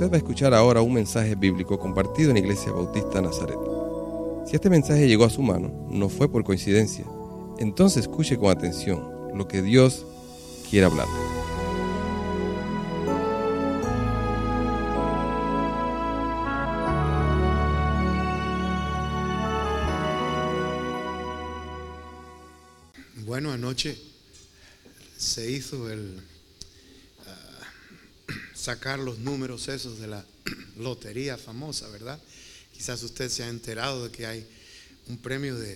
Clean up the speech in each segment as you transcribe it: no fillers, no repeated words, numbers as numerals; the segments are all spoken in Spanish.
Usted va a escuchar ahora un mensaje bíblico compartido en Iglesia Bautista Nazaret. Si este mensaje llegó a su mano, no fue por coincidencia. Entonces escuche con atención lo que Dios quiere hablarle. Bueno, anoche se hizo el sacar los números esos de la lotería famosa, ¿verdad? Quizás usted se ha enterado de que hay un premio de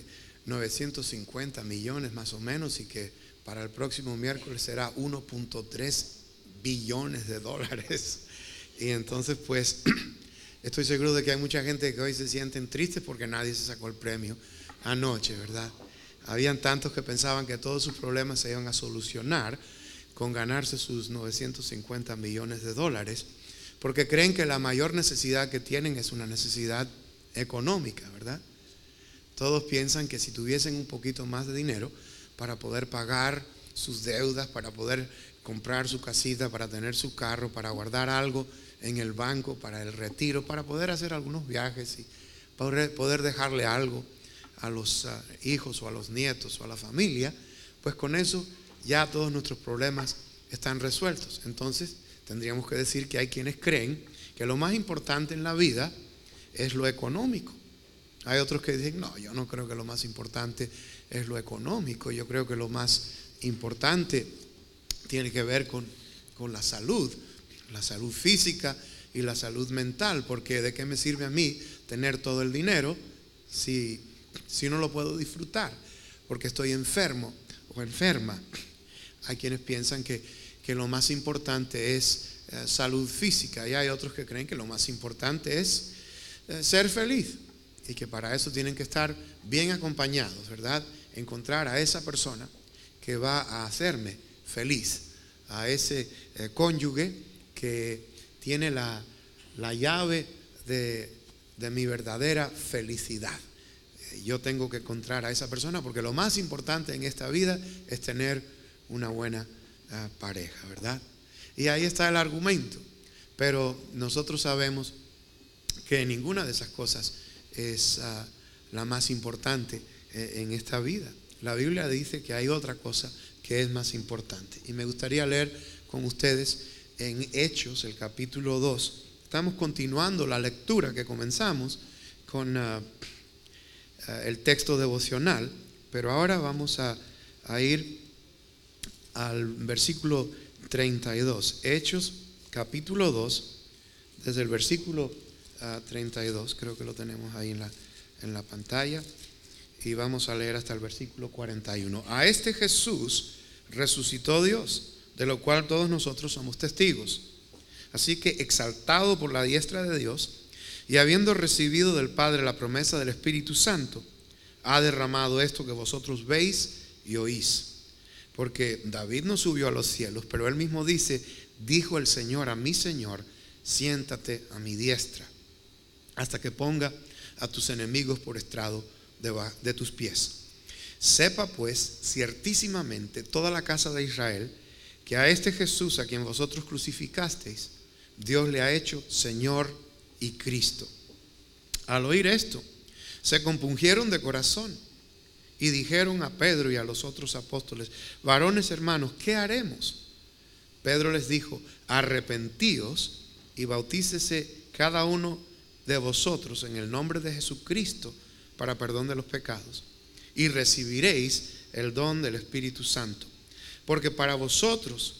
950 millones más o menos y que para el próximo miércoles será 1.3 billones de dólares. Y entonces pues estoy seguro de que hay mucha gente que hoy se sienten tristes porque nadie se sacó el premio anoche, ¿verdad? Habían tantos que pensaban que todos sus problemas se iban a solucionar con ganarse sus 950 millones de dólares, porque creen que la mayor necesidad que tienen es una necesidad económica, ¿verdad? Todos piensan que si tuviesen un poquito más de dinero para poder pagar sus deudas, para poder comprar su casita, para tener su carro, para guardar algo en el banco, para el retiro, para poder hacer algunos viajes y poder dejarle algo a los hijos o a los nietos o a la familia, pues con eso ya todos nuestros problemas están resueltos. Entonces tendríamos que decir que hay quienes creen que lo más importante en la vida es lo económico. Hay otros que dicen, no, yo no creo que lo más importante es lo económico. Yo creo que lo más importante tiene que ver con la salud física y la salud mental, porque ¿de qué me sirve a mí tener todo el dinero si no lo puedo disfrutar? Porque estoy enfermo o enferma. Hay quienes piensan que lo más importante es salud física, y hay otros que creen que lo más importante es ser feliz, y que para eso tienen que estar bien acompañados, ¿verdad? Encontrar a esa persona que va a hacerme feliz, a ese cónyuge que tiene la llave de mi verdadera felicidad. Yo tengo que encontrar a esa persona, porque lo más importante en esta vida es tener una buena pareja, ¿verdad? Y ahí está el argumento. Pero nosotros sabemos que ninguna de esas cosas es la más importante en esta vida. La Biblia dice que hay otra cosa que es más importante. Y me gustaría leer con ustedes en Hechos, el capítulo 2. Estamos continuando la lectura que comenzamos con el texto devocional, pero ahora vamos a ir al versículo 32. Hechos capítulo 2, desde el versículo 32, creo que lo tenemos ahí en la pantalla, y vamos a leer hasta el versículo 41. A este Jesús resucitó Dios, de lo cual todos nosotros somos testigos. Así que, exaltado por la diestra de Dios y habiendo recibido del Padre la promesa del Espíritu Santo, ha derramado esto que vosotros veis y oís. Porque David no subió a los cielos, pero él mismo dice, dijo el Señor a mi Señor, siéntate a mi diestra, hasta que ponga a tus enemigos por estrado de tus pies. Sepa pues ciertísimamente toda la casa de Israel, que a este Jesús a quien vosotros crucificasteis, Dios le ha hecho Señor y Cristo. Al oír esto, se compungieron de corazón y dijeron a Pedro y a los otros apóstoles, varones hermanos, ¿qué haremos? Pedro les dijo, arrepentíos y bautícese cada uno de vosotros en el nombre de Jesucristo para perdón de los pecados, y recibiréis el don del Espíritu Santo, porque para vosotros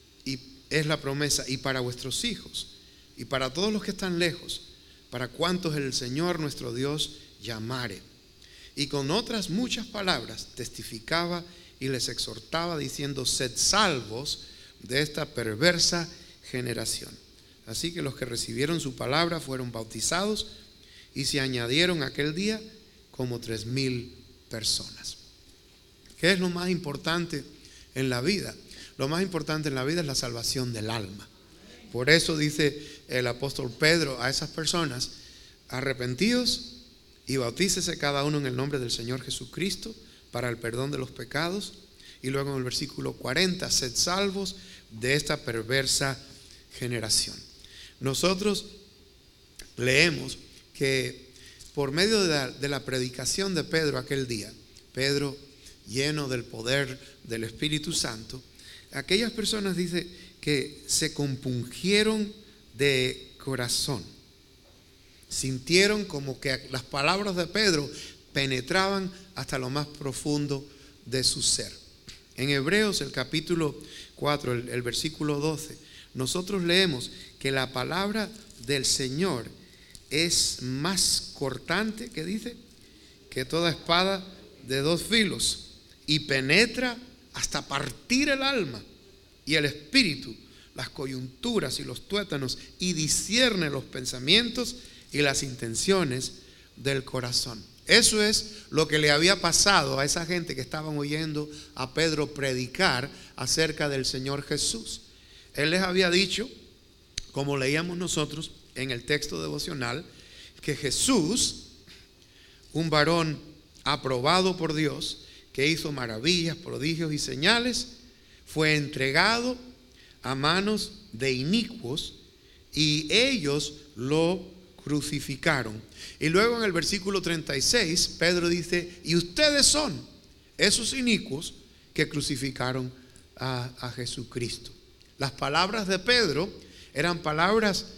es la promesa, y para vuestros hijos, y para todos los que están lejos, para cuantos el Señor nuestro Dios llamare. Y con otras muchas palabras testificaba y les exhortaba diciendo, sed salvos de esta perversa generación. Así que los que recibieron su palabra fueron bautizados, y se añadieron aquel día como 3,000 personas. ¿Qué es lo más importante en la vida? Lo más importante en la vida es la salvación del alma. Por eso dice el apóstol Pedro a esas personas, arrepentíos y bautícese cada uno en el nombre del Señor Jesucristo para el perdón de los pecados. Y luego en el versículo 40, sed salvos de esta perversa generación. nosotros leemos que por medio de la predicación de Pedro aquel día, Pedro lleno del poder del Espíritu Santo, aquellas personas dice que se compungieron de corazón. Sintieron como que las palabras de Pedro penetraban hasta lo más profundo de su ser. En Hebreos, el capítulo 4, el versículo 12, nosotros leemos que la palabra del Señor es más cortante, ¿qué dice? Que toda espada de dos filos, y penetra hasta partir el alma y el espíritu, las coyunturas y los tuétanos, y discierne los pensamientos y las intenciones del corazón. Eso es lo que le había pasado a esa gente que estaban oyendo a Pedro predicar acerca del Señor Jesús. Él les había dicho, como leíamos nosotros en el texto devocional, que Jesús, un varón aprobado por Dios, que hizo maravillas, prodigios y señales, fue entregado a manos de inicuos y ellos lo crucificaron. Y luego en el versículo 36, Pedro dice, y ustedes son esos inicuos que crucificaron a Jesucristo. Las palabras de Pedro eran palabras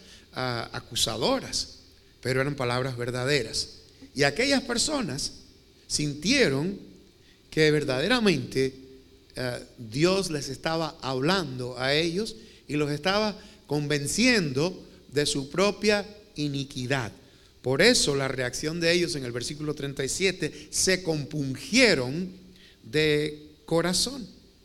acusadoras, pero eran palabras verdaderas. Y aquellas personas sintieron que verdaderamente Dios les estaba hablando a ellos y los estaba convenciendo de su propia iniquidad. Por eso la reacción de ellos en el versículo 37, se compungieron de corazón.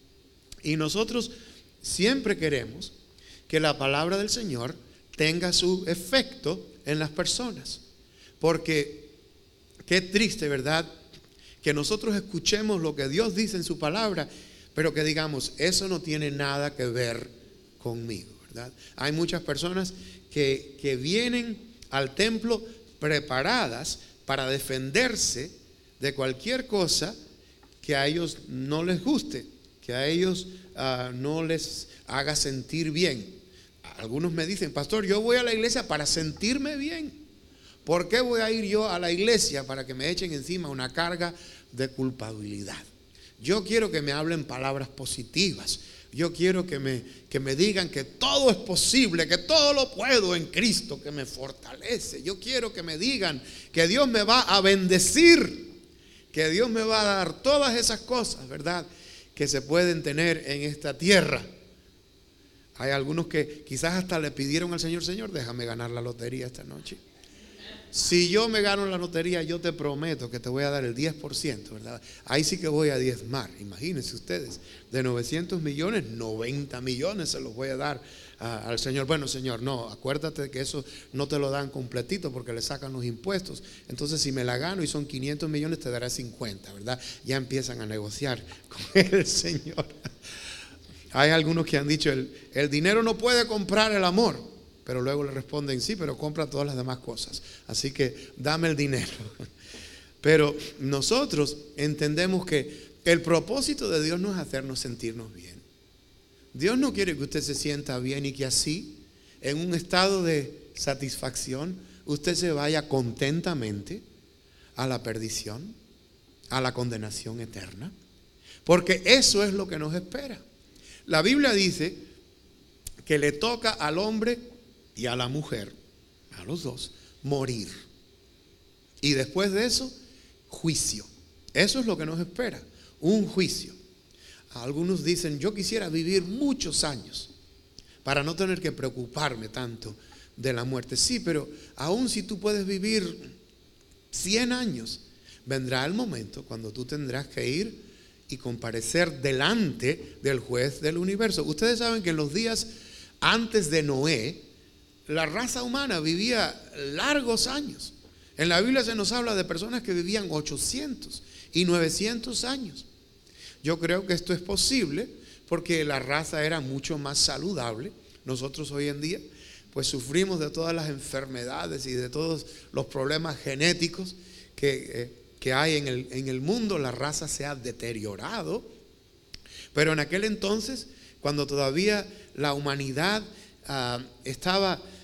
Y nosotros siempre queremos que la palabra del Señor tenga su efecto en las personas. Porque qué triste, ¿verdad?, que nosotros escuchemos lo que Dios dice en su palabra, pero que digamos, eso no tiene nada que ver conmigo, ¿verdad? Hay muchas personas que vienen al templo preparadas para defenderse de cualquier cosa que a ellos no les guste, que a ellos no les haga sentir bien. Algunos me dicen, pastor, yo voy a la iglesia para sentirme bien. ¿Por qué voy a ir yo a la iglesia para que me echen encima una carga de culpabilidad? Yo quiero que me hablen palabras positivas. Yo quiero que me digan que todo es posible, que todo lo puedo en Cristo que me fortalece. Yo quiero que me digan que Dios me va a bendecir, que Dios me va a dar todas esas cosas, ¿verdad?, que se pueden tener en esta tierra. Hay algunos que quizás hasta le pidieron al Señor, Señor, déjame ganar la lotería esta noche. Si yo me gano la lotería, yo te prometo que te voy a dar el 10%, ¿verdad? Ahí sí que voy a diezmar. Imagínense ustedes, de 900 millones, 90 millones se los voy a dar al Señor. Bueno, Señor, no, acuérdate que eso no te lo dan completito porque le sacan los impuestos. Entonces, si me la gano y son 500 millones, te daré 50, ¿verdad? Ya empiezan a negociar con el Señor. Hay algunos que han dicho, el dinero no puede comprar el amor. Pero luego le responden, sí, pero compra todas las demás cosas. Así que dame el dinero. Pero nosotros entendemos que el propósito de Dios no es hacernos sentirnos bien. Dios no quiere que usted se sienta bien y que así, en un estado de satisfacción, usted se vaya contentamente a la perdición, a la condenación eterna. Porque eso es lo que nos espera. La Biblia dice que le toca al hombre y a la mujer, a los dos, morir. Y después de eso, juicio. Eso es lo que nos espera, un juicio. Algunos dicen, yo quisiera vivir muchos años para no tener que preocuparme tanto de la muerte. Sí, pero aún si tú puedes vivir 100 años, vendrá el momento cuando tú tendrás que ir y comparecer delante del juez del universo. Ustedes saben que en los días antes de Noé, la raza humana vivía largos años. En la Biblia se nos habla de personas que vivían 800 y 900 años. Yo creo que esto es posible porque la raza era mucho más saludable. Nosotros hoy en día pues sufrimos de todas las enfermedades y de todos los problemas genéticos que hay en el mundo. La raza se ha deteriorado. Pero en aquel entonces, cuando todavía la humanidad estaba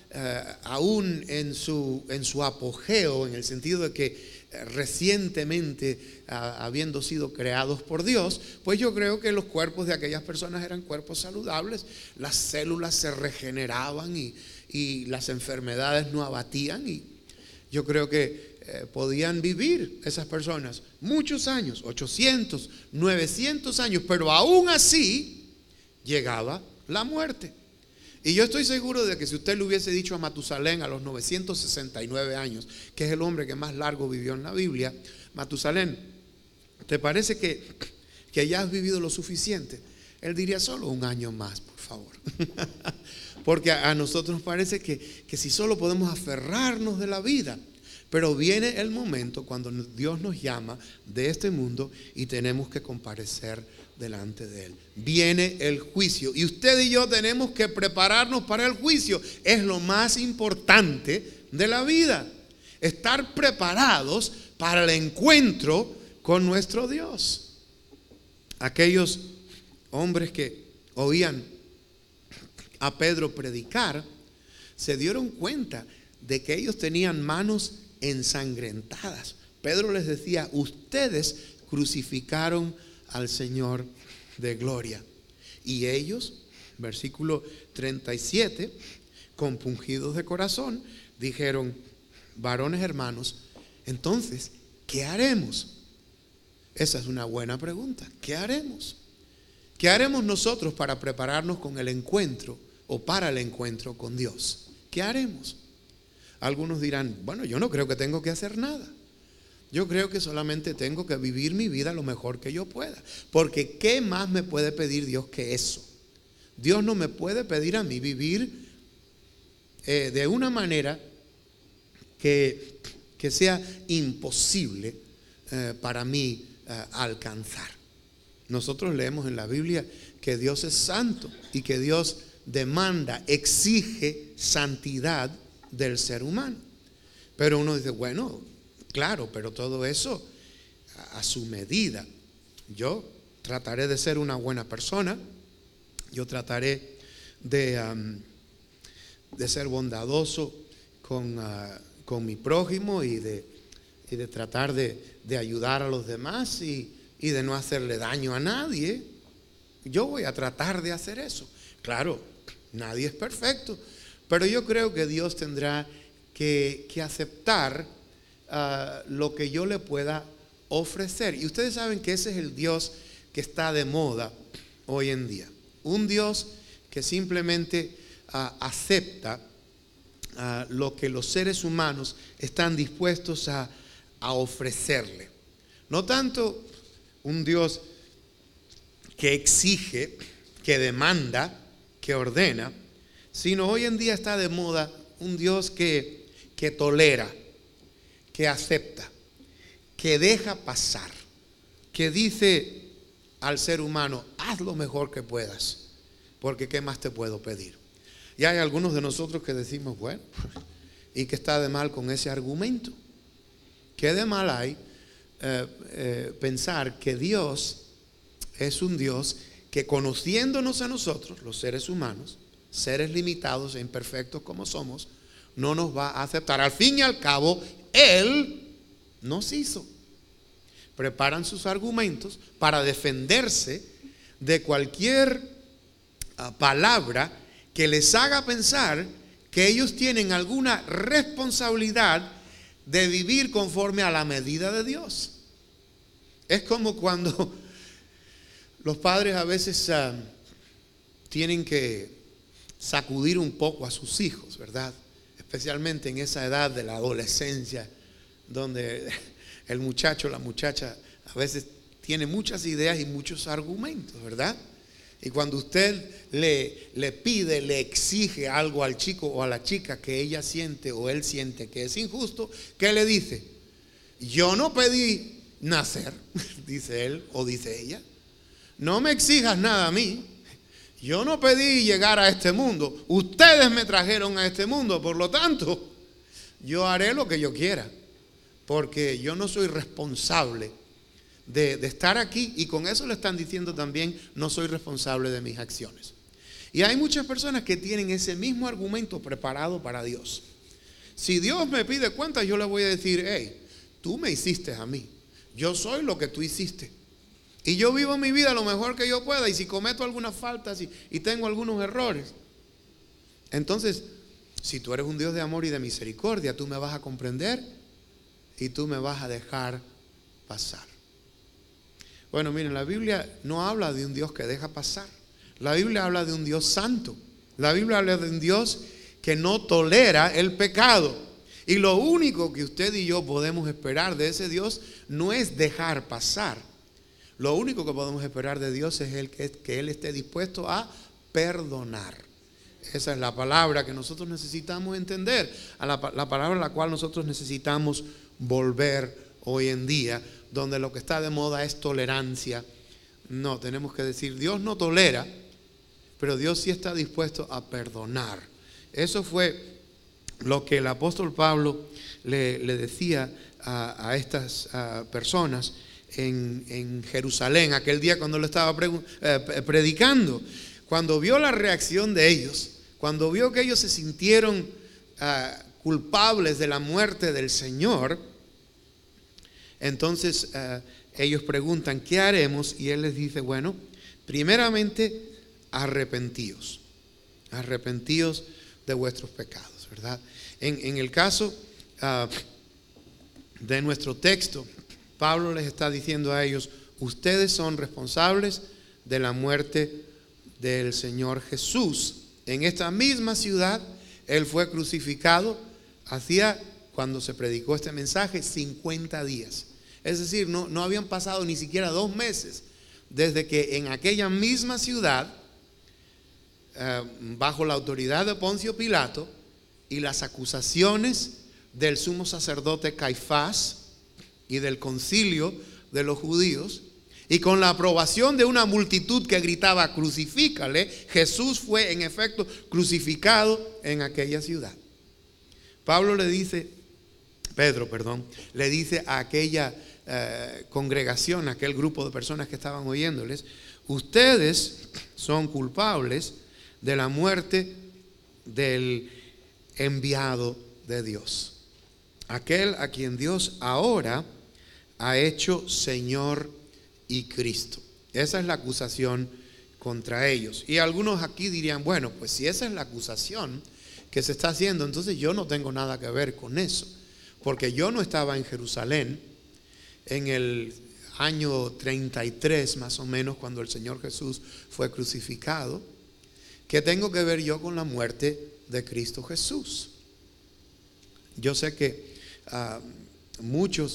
aún en su apogeo, en el sentido de que recientemente habiendo sido creados por Dios, pues yo creo que los cuerpos de aquellas personas eran cuerpos saludables, las células se regeneraban y las enfermedades no abatían, y yo creo que podían vivir esas personas muchos años, 800, 900 años, pero aún así llegaba la muerte. Y yo estoy seguro de que si usted le hubiese dicho a Matusalén a los 969 años, que es el hombre que más largo vivió en la Biblia, Matusalén, ¿te parece que ya has vivido lo suficiente? Él diría, solo un año más, por favor. Porque a nosotros nos parece que si solo podemos aferrarnos de la vida. Pero viene el momento cuando Dios nos llama de este mundo y tenemos que comparecer delante de Él. Viene el juicio y usted y yo tenemos que prepararnos para el juicio. Es lo más importante de la vida. Estar preparados para el encuentro con nuestro Dios. Aquellos hombres que oían a Pedro predicar se dieron cuenta de que ellos tenían manos ensangrentadas. Pedro les decía, ustedes crucificaron al Señor de gloria. Y ellos, versículo 37, compungidos de corazón, dijeron, varones hermanos, entonces, ¿qué haremos? Esa es una buena pregunta. ¿Qué haremos? ¿Qué haremos nosotros para prepararnos con el encuentro o para el encuentro con Dios? ¿Qué haremos? Algunos dirán, bueno, yo no creo que tengo que hacer nada. Yo creo que solamente tengo que vivir mi vida lo mejor que yo pueda. Porque ¿qué más me puede pedir Dios que eso? Dios no me puede pedir a mí vivir de una manera que sea imposible para mí alcanzar. Nosotros leemos en la Biblia que Dios es santo y que Dios demanda, exige santidad del ser humano. Pero uno dice, bueno, claro, pero todo eso a su medida. Yo trataré de ser una buena persona. Yo trataré de ser bondadoso con mi prójimo y de tratar de ayudar a los demás y de no hacerle daño a nadie. Yo voy a tratar de hacer eso. Claro, nadie es perfecto, pero yo creo que Dios tendrá que aceptar lo que yo le pueda ofrecer. Y ustedes saben que ese es el Dios que está de moda hoy en día. Un Dios que simplemente acepta lo que los seres humanos están dispuestos a ofrecerle. No tanto un Dios que exige, que demanda, que ordena, sino hoy en día está de moda un Dios que tolera, que acepta, que deja pasar, que dice al ser humano, haz lo mejor que puedas, porque ¿qué más te puedo pedir? Y hay algunos de nosotros que decimos, bueno, ¿y qué está de mal con ese argumento? ¿Qué de mal hay pensar que Dios es un Dios que, conociéndonos a nosotros, los seres humanos, seres limitados e imperfectos como somos, no nos va a aceptar? Al fin y al cabo, Él nos hizo. Preparan sus argumentos para defenderse de cualquier palabra que les haga pensar que ellos tienen alguna responsabilidad de vivir conforme a la medida de Dios. Es como cuando los padres a veces tienen que sacudir un poco a sus hijos, ¿verdad? Especialmente en esa edad de la adolescencia, donde el muchacho, la muchacha a veces tiene muchas ideas y muchos argumentos, ¿verdad? Y cuando usted le pide, le exige algo al chico o a la chica que ella siente o él siente que es injusto, ¿qué le dice? Yo no pedí nacer, dice él o dice ella. No me exijas nada a mí. Yo no pedí llegar a este mundo. Ustedes me trajeron a este mundo. Por lo tanto, yo haré lo que yo quiera. Porque yo no soy responsable de estar aquí. Y con eso le están diciendo también, no soy responsable de mis acciones. Y hay muchas personas que tienen ese mismo argumento preparado para Dios. Si Dios me pide cuentas, yo le voy a decir: hey, tú me hiciste a mí, yo soy lo que tú hiciste, y yo vivo mi vida lo mejor que yo pueda, y si cometo algunas faltas y tengo algunos errores, entonces, si tú eres un Dios de amor y de misericordia, tú me vas a comprender y tú me vas a dejar pasar. Bueno, miren, la Biblia no habla de un Dios que deja pasar. La Biblia habla de un Dios santo. La Biblia habla de un Dios que no tolera el pecado. Y lo único que usted y yo podemos esperar de ese Dios no es dejar pasar. Lo único que podemos esperar de Dios es que Él esté dispuesto a perdonar. Esa es la palabra que nosotros necesitamos entender, la palabra a la cual nosotros necesitamos volver hoy en día, donde lo que está de moda es tolerancia. No, tenemos que decir: Dios no tolera, pero Dios sí está dispuesto a perdonar. Eso fue lo que el apóstol Pablo le decía a estas personas en Jerusalén, aquel día cuando lo estaba predicando. Cuando vio la reacción de ellos, cuando vio que ellos se sintieron culpables de la muerte del Señor, entonces ellos preguntan: ¿qué haremos? Y Él les dice: bueno, primeramente arrepentíos de vuestros pecados, ¿verdad? En el caso de nuestro texto, Pablo les está diciendo a ellos: ustedes son responsables de la muerte del Señor Jesús. En esta misma ciudad Él fue crucificado hacía, cuando se predicó este mensaje, 50 días. Es decir, no habían pasado ni siquiera 2 meses desde que en aquella misma ciudad, bajo la autoridad de Poncio Pilato y las acusaciones del sumo sacerdote Caifás y del concilio de los judíos, y con la aprobación de una multitud que gritaba: crucifícale, Jesús fue en efecto crucificado en aquella ciudad. Pedro le dice a aquella congregación, a aquel grupo de personas que estaban oyéndoles: ustedes son culpables de la muerte del enviado de Dios, aquel a quien Dios ahora ha hecho Señor y Cristo. Esa es la acusación contra ellos. Y algunos aquí dirían: bueno, pues si esa es la acusación que se está haciendo, entonces yo no tengo nada que ver con eso, porque yo no estaba en Jerusalén en el año 33 más o menos, cuando el Señor Jesús fue crucificado. ¿Qué tengo que ver yo con la muerte de Cristo Jesús? Yo sé que muchos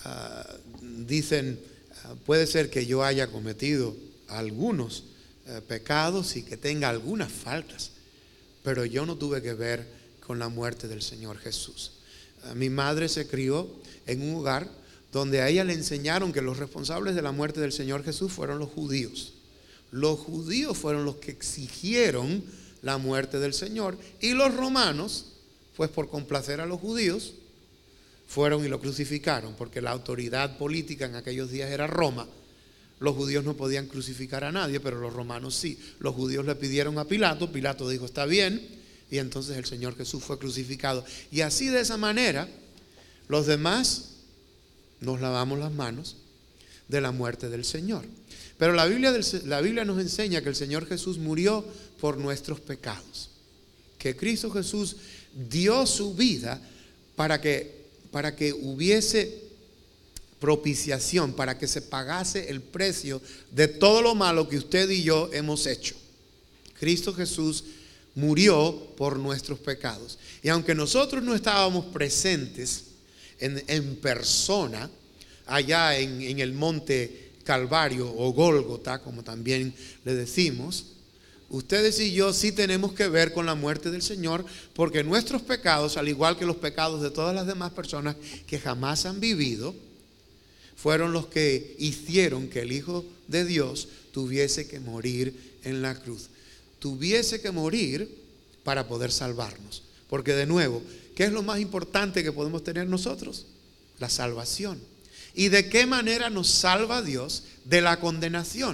dicen: puede ser que yo haya cometido algunos pecados y que tenga algunas faltas, pero yo no tuve que ver con la muerte del Señor Jesús. Mi madre se crió en un hogar donde a ella le enseñaron que los responsables de la muerte del Señor Jesús fueron los judíos. Los judíos fueron los que exigieron la muerte del Señor, y los romanos, pues por complacer a los judíos, fueron y lo crucificaron, porque la autoridad política en aquellos días era Roma. Los judíos no podían crucificar a nadie, pero los romanos sí. Los judíos le pidieron a Pilato, Pilato dijo: está bien, y entonces el Señor Jesús fue crucificado. Y así, de esa manera, los demás nos lavamos las manos de la muerte del Señor. Pero la Biblia nos enseña que el Señor Jesús murió por nuestros pecados, que Cristo Jesús dio su vida para que hubiese propiciación, para que se pagase el precio de todo lo malo que usted y yo hemos hecho. Cristo Jesús murió por nuestros pecados. Y aunque nosotros no estábamos presentes en persona allá en el monte Calvario o Gólgota, como también le decimos, ustedes y yo sí tenemos que ver con la muerte del Señor, porque nuestros pecados, al igual que los pecados de todas las demás personas que jamás han vivido, fueron los que hicieron que el Hijo de Dios tuviese que morir en la cruz. Tuviese que morir para poder salvarnos. Porque de nuevo, ¿qué es lo más importante que podemos tener nosotros? La salvación. ¿Y de qué manera nos salva Dios de la condenación?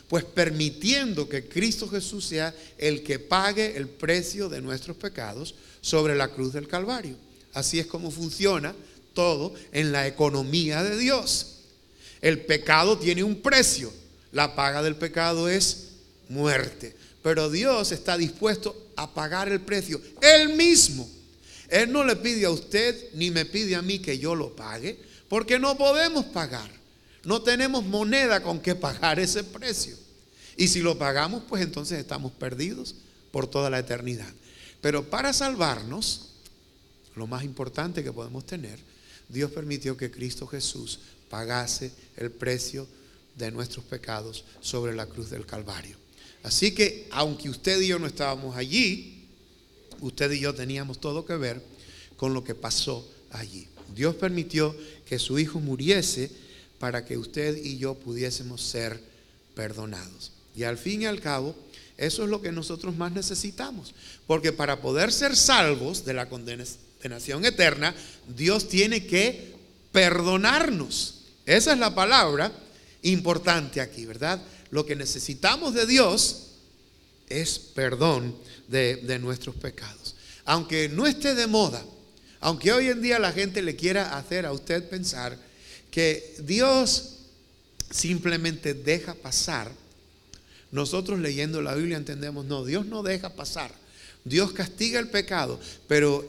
pues permitiendo que Cristo Jesús sea el que pague el precio de nuestros pecados sobre la cruz del Calvario. Así es como funciona todo en la economía de Dios. El pecado tiene un precio. La paga del pecado es muerte. Pero Dios está dispuesto a pagar el precio Él mismo. Él no le pide a usted ni me pide a mí que yo lo pague, porque no podemos pagar. No tenemos moneda con que pagar ese precio. Y si lo pagamos, pues entonces estamos perdidos por toda la eternidad. Pero para salvarnos, lo más importante que podemos tener, Dios permitió que Cristo Jesús pagase el precio de nuestros pecados sobre la cruz del Calvario. Así que, aunque usted y yo no estábamos allí, usted y yo teníamos todo que ver con lo que pasó allí. Dios permitió que su Hijo muriese para que usted y yo pudiésemos ser perdonados. Y al fin y al cabo, eso es lo que nosotros más necesitamos. Porque para poder ser salvos de la condenación eterna, Dios tiene que perdonarnos. Esa es la palabra importante aquí, ¿verdad? Lo que necesitamos de Dios es perdón de nuestros pecados. Aunque no esté de moda, aunque hoy en día la gente le quiera hacer a usted pensar que Dios simplemente deja pasar, nosotros leyendo la Biblia entendemos, no, Dios no deja pasar. Dios castiga el pecado, pero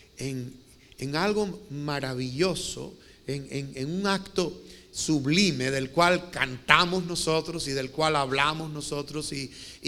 en algo maravilloso, en un acto sublime del cual cantamos nosotros y del cual hablamos nosotros y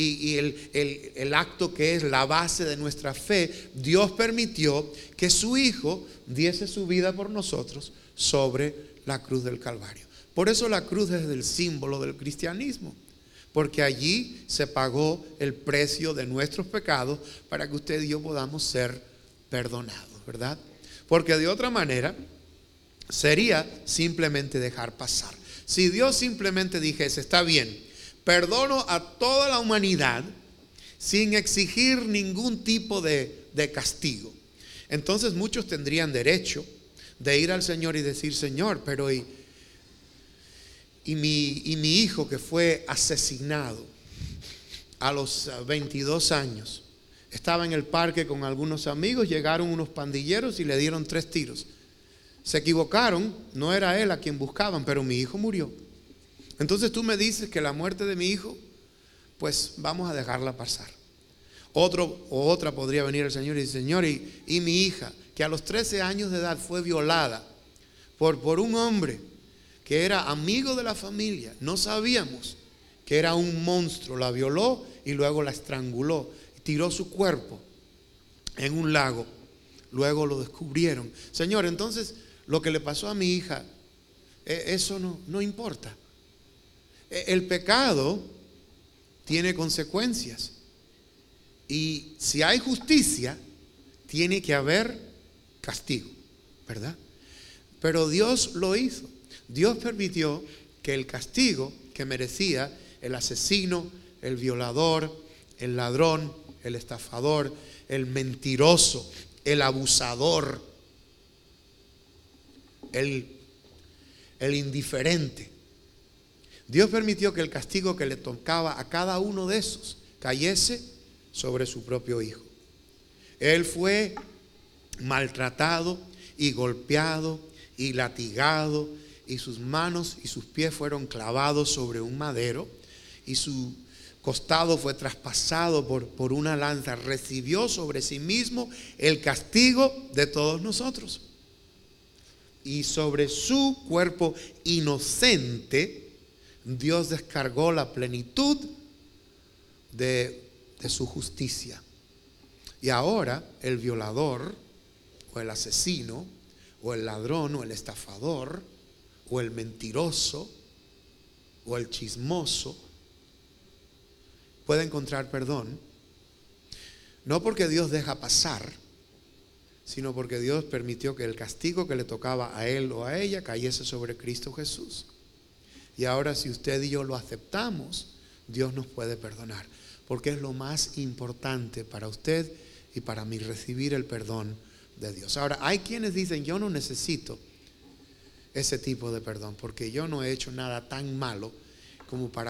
el acto que es la base de nuestra fe, Dios permitió que su Hijo diese su vida por nosotros sobre la cruz del Calvario. Por eso la cruz es el símbolo del cristianismo, porque allí se pagó el precio de nuestros pecados para que usted y yo podamos ser perdonados, ¿verdad? Porque de otra manera sería simplemente dejar pasar. Si Dios simplemente dijese, está bien, perdono a toda la humanidad sin exigir ningún tipo de castigo, entonces muchos tendrían derecho de ir al Señor y decir, Señor, pero y mi hijo que fue asesinado a los 22 años, estaba en el parque con algunos amigos, llegaron unos pandilleros y le dieron 3 tiros. Se equivocaron, no era él a quien buscaban, pero mi hijo murió. Entonces tú me dices que la muerte de mi hijo, pues vamos a dejarla pasar. Otro o otra podría venir al Señor y decir, Señor, y mi hija, que a los 13 años de edad fue violada por un hombre que era amigo de la familia. No sabíamos que era un monstruo, la violó y luego la estranguló, tiró su cuerpo en un lago, luego lo descubrieron. Señor, entonces lo que le pasó a mi hija, eso no importa. El pecado tiene consecuencias y si hay justicia, tiene que haber castigo, ¿verdad? Pero Dios lo hizo. Dios permitió que el castigo que merecía el asesino, el violador, el ladrón, el estafador, el mentiroso, el abusador, el indiferente, Dios permitió que el castigo que le tocaba a cada uno de esos cayese sobre su propio Hijo. Él fue maltratado y golpeado y latigado, y sus manos y sus pies fueron clavados sobre un madero, y su costado fue traspasado por una lanza. Recibió sobre sí mismo el castigo de todos nosotros, y sobre su cuerpo inocente Dios descargó la plenitud de su justicia. Y ahora el violador o el asesino o el ladrón o el estafador o el mentiroso o el chismoso puede encontrar perdón, no porque Dios deja pasar, sino porque Dios permitió que el castigo que le tocaba a él o a ella cayese sobre Cristo Jesús. Y ahora, si usted y yo lo aceptamos, Dios nos puede perdonar, porque es lo más importante para usted y para mí, recibir el perdón de Dios. Ahora, hay quienes dicen, yo no necesito ese tipo de perdón, porque yo no he hecho nada tan malo como para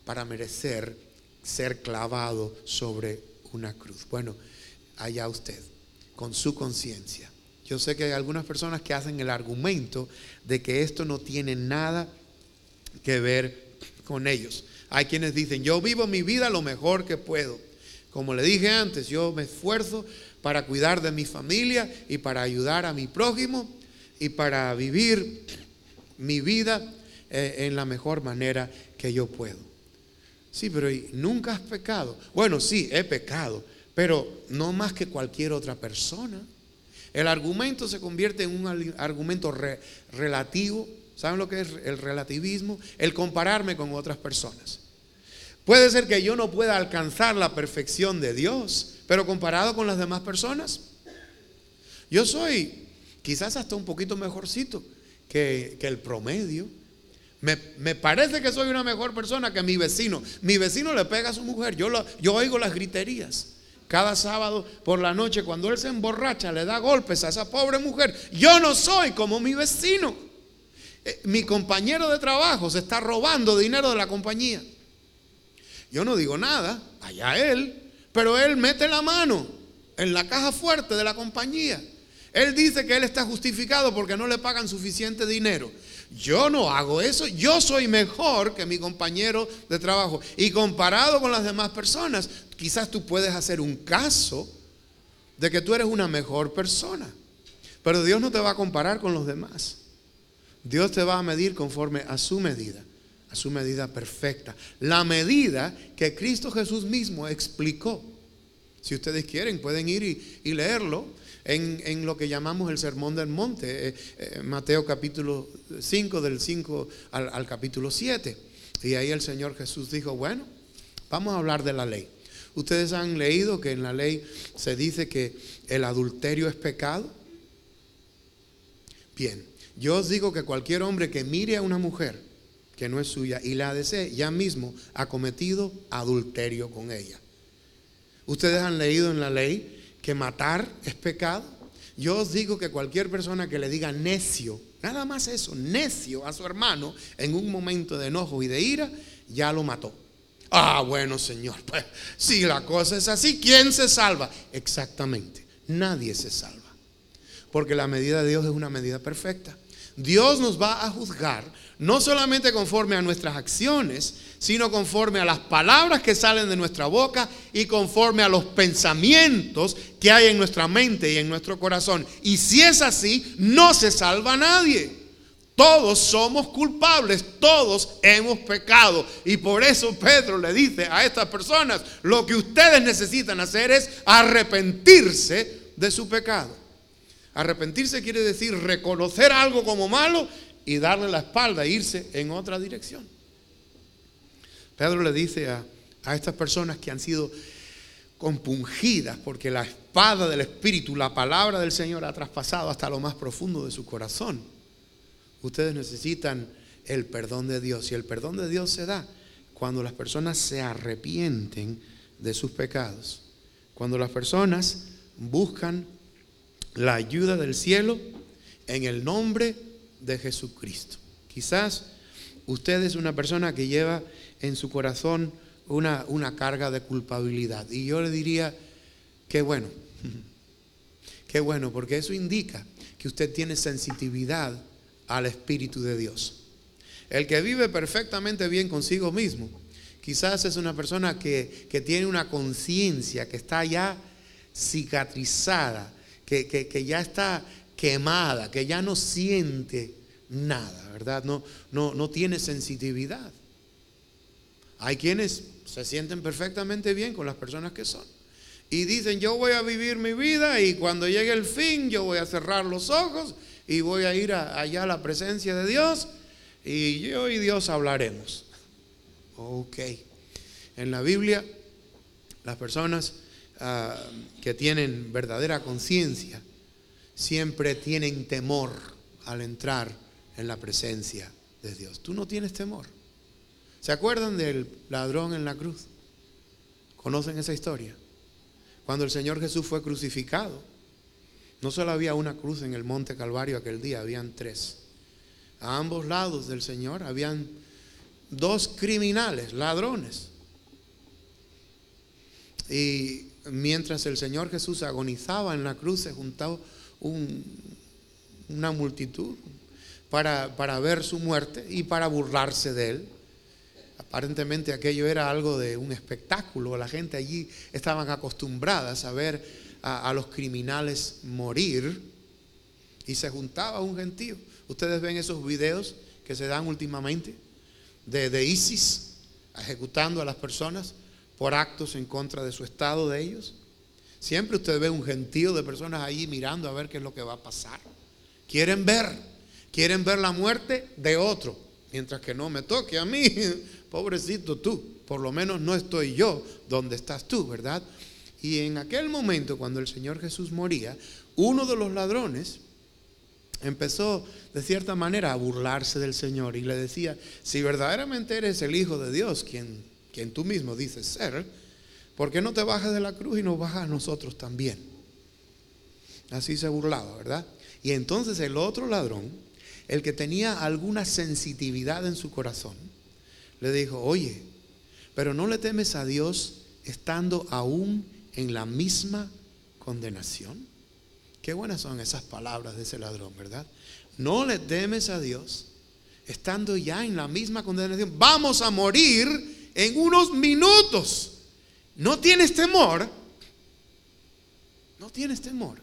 para merecer ser clavado sobre una cruz? Bueno, allá usted, con su conciencia. Yo sé que hay algunas personas que hacen el argumento de que esto no tiene nada que ver con ellos. Hay quienes dicen, yo vivo mi vida lo mejor que puedo. Como le dije antes, yo me esfuerzo para cuidar de mi familia y para ayudar a mi prójimo y para vivir mi vida en la mejor manera que yo puedo. Sí, pero nunca has pecado. Bueno, sí, he pecado, pero no más que cualquier otra persona. El argumento se convierte en un argumento relativo. ¿Saben lo que es el relativismo? El compararme con otras personas. Puede ser que yo no pueda alcanzar la perfección de Dios, pero comparado con las demás personas, yo soy quizás hasta un poquito mejorcito que el promedio. Me parece que soy una mejor persona que mi vecino. Mi vecino le pega a su mujer. Yo oigo las griterías. Cada sábado por la noche, cuando él se emborracha, le da golpes a esa pobre mujer. Yo no soy como mi vecino. Mi compañero de trabajo se está robando dinero de la compañía. Yo no digo nada, allá él, pero él mete la mano en la caja fuerte de la compañía. Él dice que él está justificado porque no le pagan suficiente dinero. Yo no hago eso. Yo soy mejor que mi compañero de trabajo. Y comparado con las demás personas, quizás tú puedes hacer un caso de que tú eres una mejor persona. Pero Dios no te va a comparar con los demás. Dios te va a medir conforme a su medida perfecta. La medida que Cristo Jesús mismo explicó. Si ustedes quieren, pueden ir y leerlo en lo que llamamos el Sermón del Monte, Mateo capítulo 5, del 5 al capítulo 7. Y ahí el Señor Jesús dijo, bueno, vamos a hablar de la ley. Ustedes han leído que en la ley se dice que el adulterio es pecado. Bien, yo os digo que cualquier hombre que mire a una mujer que no es suya y la desee, ya mismo ha cometido adulterio con ella. Ustedes han leído en la ley que matar es pecado. Yo os digo que cualquier persona que le diga necio, nada más eso, necio a su hermano en un momento de enojo y de ira, ya lo mató. Ah, bueno, Señor, pues si la cosa es así, ¿quién se salva? Exactamente, nadie se salva. Porque la medida de Dios es una medida perfecta. Dios nos va a juzgar no solamente conforme a nuestras acciones, sino conforme a las palabras que salen de nuestra boca y conforme a los pensamientos que hay en nuestra mente y en nuestro corazón. Y si es así, no se salva a nadie. Todos somos culpables, todos hemos pecado. Y por eso Pedro le dice a estas personas, lo que ustedes necesitan hacer es arrepentirse de su pecado. Arrepentirse quiere decir reconocer algo como malo y darle la espalda e irse en otra dirección. Pedro le dice a estas personas que han sido compungidas porque la espada del Espíritu, la palabra del Señor, ha traspasado hasta lo más profundo de su corazón. Ustedes necesitan el perdón de Dios, y el perdón de Dios se da cuando las personas se arrepienten de sus pecados, cuando las personas buscan la ayuda del cielo en el nombre de Jesucristo. Quizás usted es una persona que lleva en su corazón una carga de culpabilidad, y yo le diría qué bueno, porque eso indica que usted tiene sensitividad al Espíritu de Dios. El que vive perfectamente bien consigo mismo, quizás es una persona que tiene una conciencia que está ya cicatrizada, que ya está quemada, que ya no siente nada, ¿verdad? No tiene sensitividad. Hay quienes se sienten perfectamente bien con las personas que son y dicen, yo voy a vivir mi vida y cuando llegue el fin yo voy a cerrar los ojos y voy a ir allá a la presencia de Dios y yo y Dios hablaremos. Ok. En la Biblia, las personas que tienen verdadera conciencia siempre tienen temor al entrar en la presencia de Dios. Tú no tienes temor. ¿Se acuerdan del ladrón en la cruz? ¿Conocen esa historia? Cuando el Señor Jesús fue crucificado, no solo había una cruz en el monte Calvario aquel día, habían tres. A ambos lados del Señor habían dos criminales, ladrones. Y mientras el Señor Jesús agonizaba en la cruz, se juntó una multitud para ver su muerte y para burlarse de él. Aparentemente aquello era algo de un espectáculo. La gente allí estaban acostumbradas a ver a los criminales morir, y se juntaba un gentío. Ustedes ven esos videos que se dan últimamente de ISIS ejecutando a las personas por actos en contra de su estado de ellos. Siempre usted ve un gentío de personas allí mirando a ver qué es lo que va a pasar. Quieren ver la muerte de otro, mientras que no me toque a mí. Pobrecito tú, por lo menos no estoy yo donde estás tú, ¿verdad? Y en aquel momento, cuando el Señor Jesús moría, uno de los ladrones empezó de cierta manera a burlarse del Señor y le decía: si verdaderamente eres el Hijo de Dios, quien tú mismo dices ser, ¿por qué no te bajas de la cruz y nos bajas a nosotros también? Así se burlaba, ¿verdad? Y entonces el otro ladrón, el que tenía alguna sensitividad en su corazón, le dijo: oye, pero ¿no le temes a Dios estando aún en la misma condenación? Qué buenas son esas palabras de ese ladrón, ¿verdad? ¿No le temes a Dios estando ya en la misma condenación? Vamos a morir en unos minutos. ¿No tienes temor? ¿No tienes temor?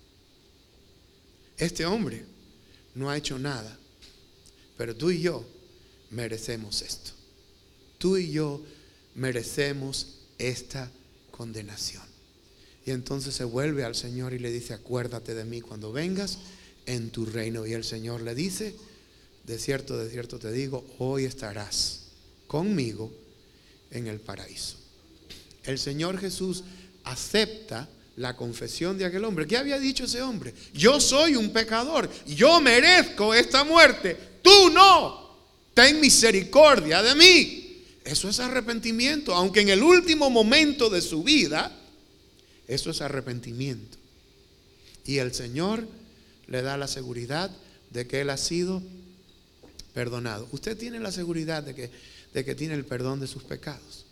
Este hombre no ha hecho nada, pero tú y yo merecemos esto. Tú y yo merecemos esta condenación. Y entonces se vuelve al Señor y le dice: acuérdate de mí cuando vengas en tu reino. Y el Señor le dice: de cierto te digo, hoy estarás conmigo en el paraíso. El Señor Jesús acepta la confesión de aquel hombre. ¿Qué había dicho ese hombre? Yo soy un pecador, yo merezco esta muerte, tú no, ten misericordia de mí. Eso es arrepentimiento, aunque en el último momento de su vida, eso es arrepentimiento. Y el Señor le da la seguridad de que él ha sido perdonado. Usted tiene la seguridad de que tiene el perdón de sus pecados.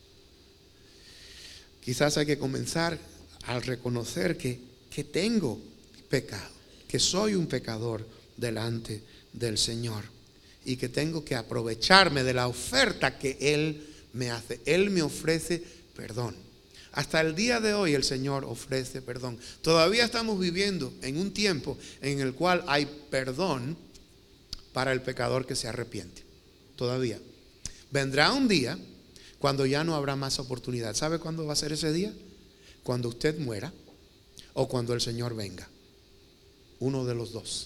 Quizás hay que comenzar al reconocer que tengo pecado, que soy un pecador delante del Señor y que tengo que aprovecharme de la oferta que Él me hace. Él me ofrece perdón. Hasta el día de hoy el Señor ofrece perdón. Todavía estamos viviendo en un tiempo en el cual hay perdón para el pecador que se arrepiente. Todavía. Vendrá un día cuando ya no habrá más oportunidad. ¿Sabe cuándo va a ser ese día? Cuando usted muera o cuando el Señor venga. Uno de los dos.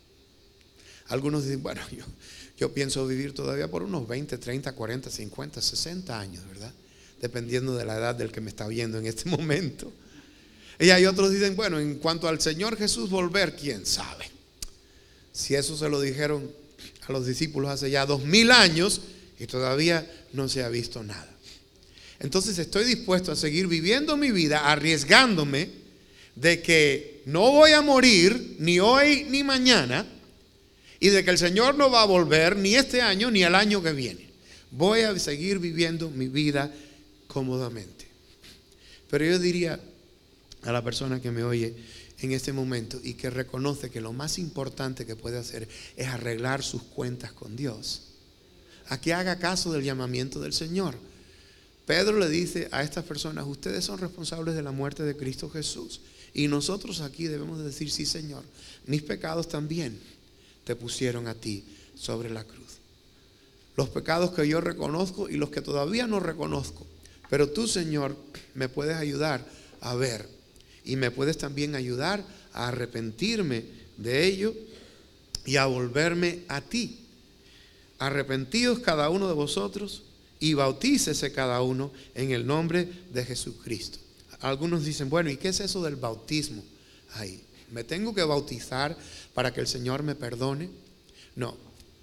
Algunos dicen: bueno, yo pienso vivir todavía por unos 20, 30, 40, 50, 60 años, ¿verdad? Dependiendo de la edad del que me está oyendo en este momento. Y hay otros que dicen: bueno, en cuanto al Señor Jesús volver, ¿quién sabe? Si eso se lo dijeron a los discípulos hace ya 2000 años y todavía no se ha visto nada. Entonces estoy dispuesto a seguir viviendo mi vida, arriesgándome de que no voy a morir ni hoy ni mañana, y de que el Señor no va a volver ni este año ni el año que viene. Voy a seguir viviendo mi vida cómodamente. Pero yo diría a la persona que me oye en este momento y que reconoce que lo más importante que puede hacer es arreglar sus cuentas con Dios, a que haga caso del llamamiento del Señor. Pedro le dice a estas personas: ustedes son responsables de la muerte de Cristo Jesús. Y nosotros aquí debemos decir: sí, Señor, mis pecados también te pusieron a ti sobre la cruz. Los pecados que yo reconozco y los que todavía no reconozco. Pero tú, Señor, me puedes ayudar a ver. Y me puedes también ayudar a arrepentirme de ello y a volverme a ti. Arrepentíos cada uno de vosotros y bautícese cada uno en el nombre de Jesucristo. Algunos dicen: bueno, ¿y qué es eso del bautismo? Ahí, ¿me tengo que bautizar para que el Señor me perdone? No.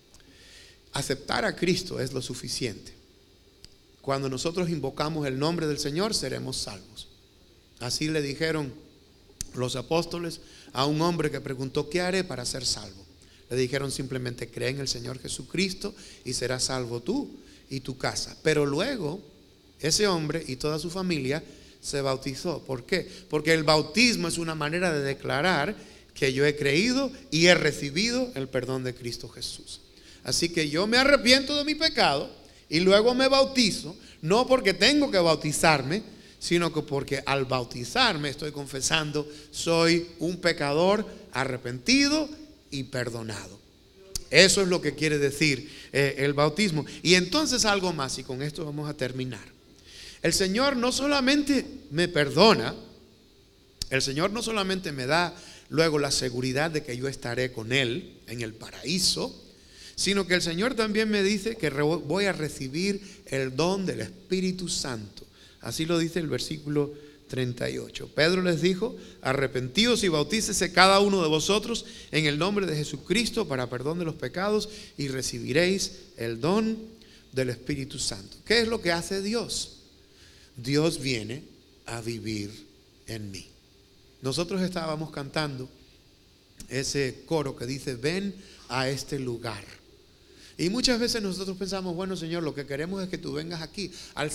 Aceptar a Cristo es lo suficiente. Cuando nosotros invocamos el nombre del Señor, seremos salvos. Así le dijeron los apóstoles a un hombre que preguntó: ¿qué haré para ser salvo? Le dijeron simplemente: cree en el Señor Jesucristo y serás salvo tú y tu casa. Pero luego ese hombre y toda su familia se bautizó. ¿Por qué? Porque el bautismo es una manera de declarar que yo he creído y he recibido el perdón de Cristo Jesús. Así que yo me arrepiento de mi pecado y luego me bautizo, no porque tengo que bautizarme, sino que porque al bautizarme estoy confesando, soy un pecador arrepentido y perdonado. Eso es lo que quiere decir el bautismo. Y entonces algo más, y con esto vamos a terminar. El Señor no solamente me perdona, el Señor no solamente me da luego la seguridad de que yo estaré con Él en el paraíso, sino que el Señor también me dice que voy a recibir el don del Espíritu Santo. Así lo dice el versículo 38. Pedro les dijo: arrepentíos y bautícese cada uno de vosotros en el nombre de Jesucristo para perdón de los pecados y recibiréis el don del Espíritu Santo. ¿Qué es lo que hace Dios? Dios viene a vivir en mí. Nosotros estábamos cantando ese coro que dice: ven a este lugar. Y muchas veces nosotros pensamos: bueno, Señor, lo que queremos es que tú vengas aquí al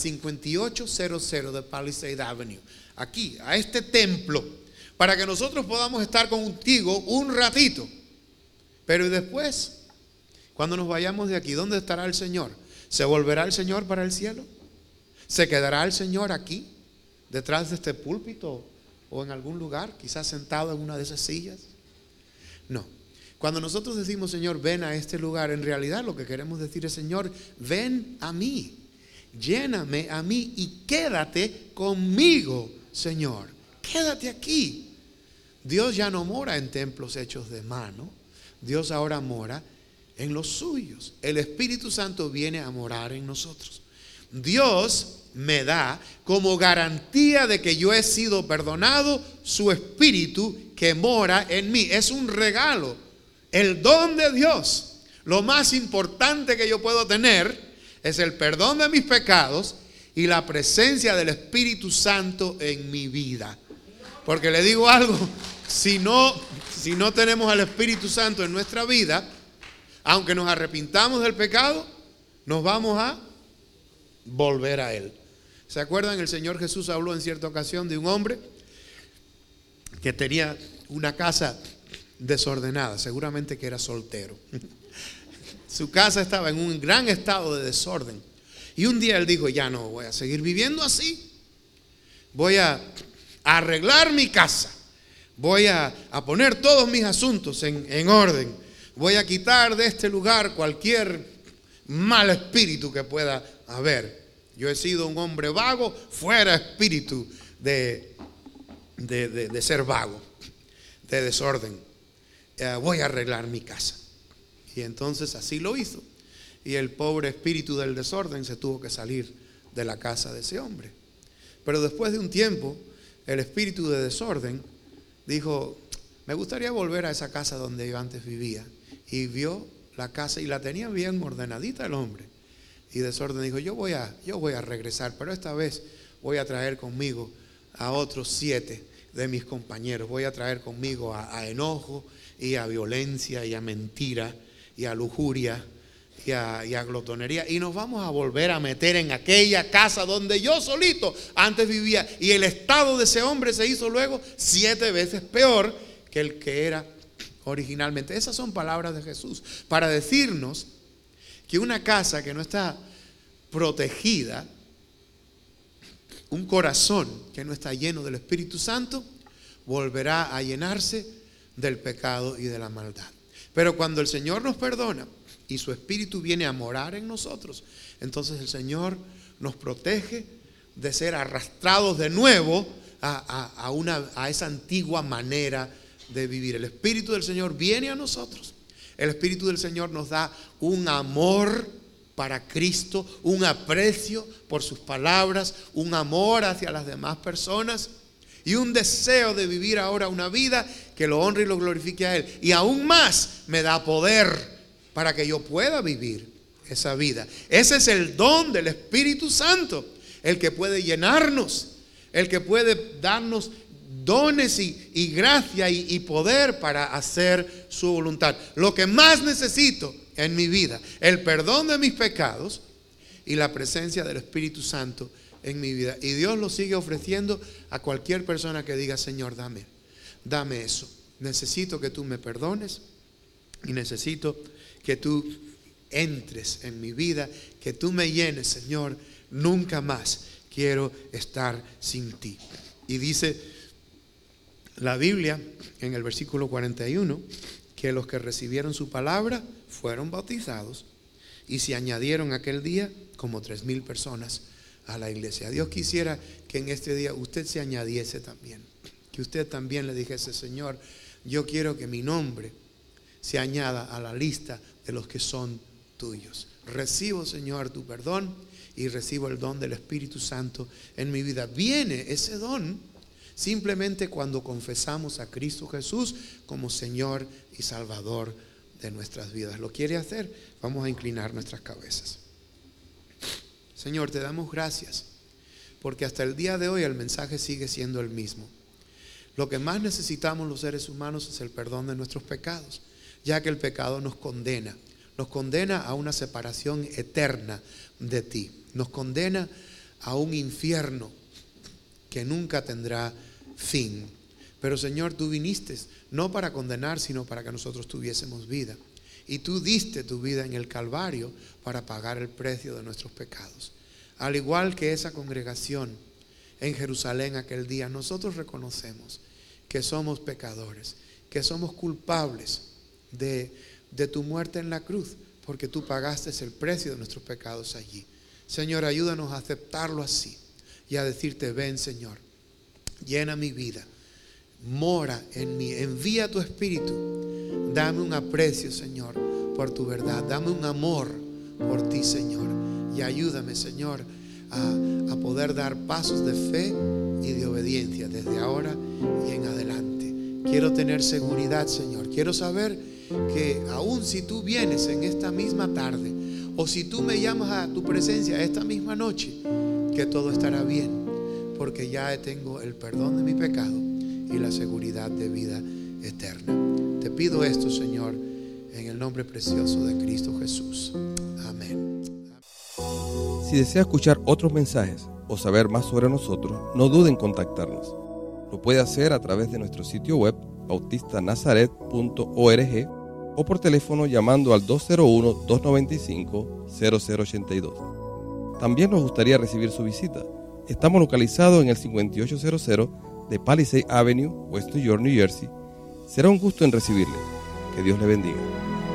5800 de Palisade Avenue, aquí, a este templo, para que nosotros podamos estar contigo un ratito. Pero y después, cuando nos vayamos de aquí, ¿dónde estará el Señor? ¿Se volverá el Señor para el cielo? ¿Se quedará el Señor aquí, detrás de este púlpito o en algún lugar, quizás sentado en una de esas sillas? No. Cuando nosotros decimos: Señor, ven a este lugar, en realidad lo que queremos decir es: Señor, ven a mí, lléname a mí y quédate conmigo, Señor. Quédate aquí. Dios ya no mora en templos hechos de mano. Dios ahora mora en los suyos. El Espíritu Santo viene a morar en nosotros. Dios me da como garantía de que yo he sido perdonado su Espíritu que mora en mí. Es un regalo. El don de Dios, lo más importante que yo puedo tener, es el perdón de mis pecados y la presencia del Espíritu Santo en mi vida. Porque le digo algo: si no tenemos al Espíritu Santo en nuestra vida, aunque nos arrepintamos del pecado, nos vamos a volver a Él. ¿Se acuerdan? El Señor Jesús habló en cierta ocasión de un hombre que tenía una casa desordenada, seguramente que era soltero. Su casa estaba en un gran estado de desorden. Y un día él dijo: ya no voy a seguir viviendo así. Voy a arreglar mi casa. Voy a poner todos mis asuntos en orden. Voy a quitar de este lugar cualquier mal espíritu que pueda haber. Yo he sido un hombre vago, fuera espíritu de ser vago, de desorden. Voy a arreglar mi casa. Y entonces así lo hizo. Y el pobre espíritu del desorden se tuvo que salir de la casa de ese hombre. Pero después de un tiempo, el espíritu de desorden dijo: me gustaría volver a esa casa donde yo antes vivía. Y vio la casa y la tenía bien ordenadita el hombre. Y desorden dijo: yo voy a regresar, pero esta vez voy a traer conmigo a otros 7 de mis compañeros. Voy a traer conmigo a enojo y a violencia y a mentira y a lujuria y a glotonería, y nos vamos a volver a meter en aquella casa donde yo solito antes vivía. Y el estado de ese hombre se hizo luego 7 veces peor que el que era originalmente. Esas son palabras de Jesús para decirnos que una casa que no está protegida, un corazón que no está lleno del Espíritu Santo, volverá a llenarse del pecado y de la maldad. Pero cuando el Señor nos perdona y su Espíritu viene a morar en nosotros, entonces el Señor nos protege de ser arrastrados de nuevo a esa antigua manera de vivir. El Espíritu del Señor viene a nosotros. El Espíritu del Señor nos da un amor para Cristo, un aprecio por sus palabras, un amor hacia las demás personas y un deseo de vivir ahora una vida que lo honre y lo glorifique a Él. Y aún más me da poder para que yo pueda vivir esa vida. Ese es el don del Espíritu Santo, el que puede llenarnos, el que puede darnos dones y gracia y poder para hacer su voluntad. Lo que más necesito en mi vida, el perdón de mis pecados y la presencia del Espíritu Santo en mi vida. Y Dios lo sigue ofreciendo a cualquier persona que diga: Señor, dame eso. Necesito que tú me perdones y necesito que tú entres en mi vida, que tú me llenes, Señor. Nunca más quiero estar sin ti. Y dice la Biblia en el versículo 41 que los que recibieron su palabra fueron bautizados y se añadieron aquel día como 3,000 personas a la iglesia. Dios quisiera que en este día usted se añadiese también, que usted también le dijese: Señor, yo quiero que mi nombre se añada a la lista de los que son tuyos. Recibo, Señor, tu perdón y recibo el don del Espíritu Santo en mi vida. Viene ese don simplemente cuando confesamos a Cristo Jesús como Señor y Salvador de nuestras vidas. ¿Lo quiere hacer? Vamos a inclinar nuestras cabezas. Señor, te damos gracias porque hasta el día de hoy el mensaje sigue siendo el mismo. Lo que más necesitamos los seres humanos es el perdón de nuestros pecados, ya que el pecado nos condena a una separación eterna de ti, nos condena a un infierno que nunca tendrá fin. Pero Señor, tú viniste no para condenar, sino para que nosotros tuviésemos vida. Y tú diste tu vida en el Calvario para pagar el precio de nuestros pecados. Al igual que esa congregación en Jerusalén aquel día, nosotros reconocemos que somos pecadores, que somos culpables de tu muerte en la cruz, porque tú pagaste el precio de nuestros pecados allí. Señor, ayúdanos a aceptarlo así y a decirte: ven, Señor, llena mi vida, mora en mí, envía tu Espíritu, dame un aprecio, Señor, por tu verdad, dame un amor por ti, Señor, y ayúdame, Señor, a poder dar pasos de fe y de obediencia desde ahora y en adelante. Quiero tener seguridad, Señor, quiero saber que aun si tú vienes en esta misma tarde o si tú me llamas a tu presencia esta misma noche, que todo estará bien, porque ya tengo el perdón de mi pecado y la seguridad de vida eterna. Te pido esto, Señor, en el nombre precioso de Cristo Jesús. Amén. Si desea escuchar otros mensajes o saber más sobre nosotros, no dude en contactarnos. Lo puede hacer a través de nuestro sitio web bautistanazaret.org o por teléfono llamando al 201-295-0082. También nos gustaría recibir su visita. Estamos localizados en el 5800 de Palisade Avenue, West New York, New Jersey. Será un gusto en recibirle. Que Dios le bendiga.